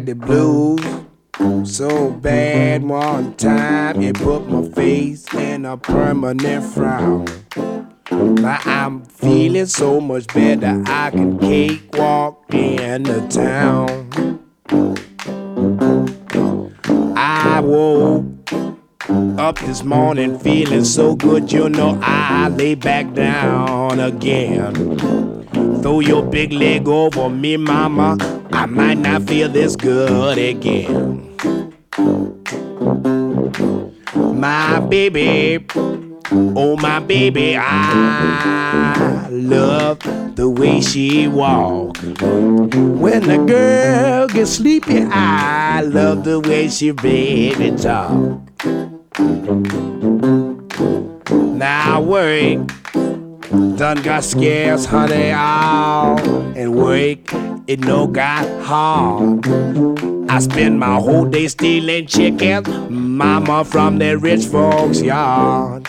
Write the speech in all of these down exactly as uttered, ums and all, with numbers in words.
got the blues so bad one time it put my face in a permanent frown. Now I'm feeling so much better, I can cakewalk in the town. I woke up this morning feeling so good, you know I lay back down again. Throw your big leg over me, mama, I might not feel this good again. My baby, oh my baby, I love the way she walk. When the girl gets sleepy, I love the way she baby talk. Now work done got scarce, honey, all and work it no got hard. I spend my whole day stealing chickens, mama, from that rich folks' yard.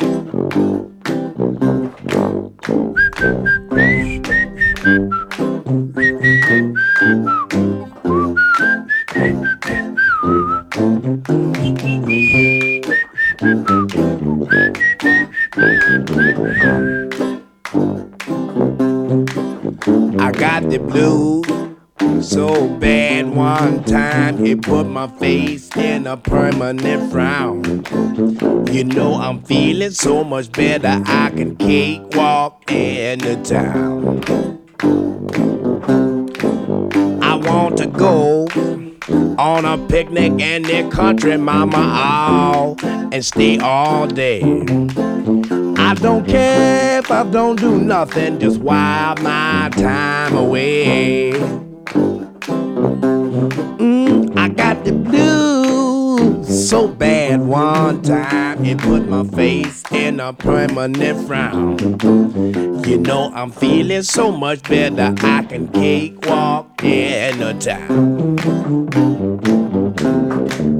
I got the blues so bad one time it put my face in a permanent frown. You know I'm feeling so much better, I can cakewalk in the town. I want to go on a picnic in the country, mama, all and stay all day. I don't care if I don't do nothing, just while my time away. Mm, I got the blues so bad one time it put my face in a permanent frown. You know I'm feeling so much better, I can cakewalk in the town.